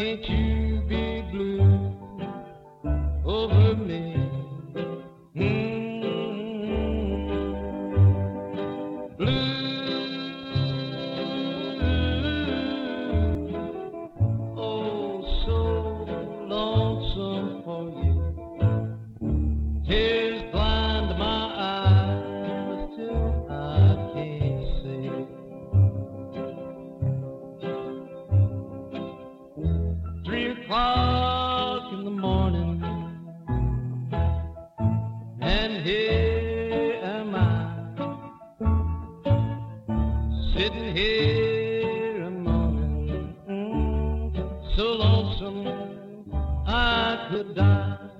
can't you be blue over me? Blue, oh, so lonesome for you. Tears blind my eyes till I can't see. 3 o'clock in the morning, and here am I, sitting here a moaning, so lonesome I could die.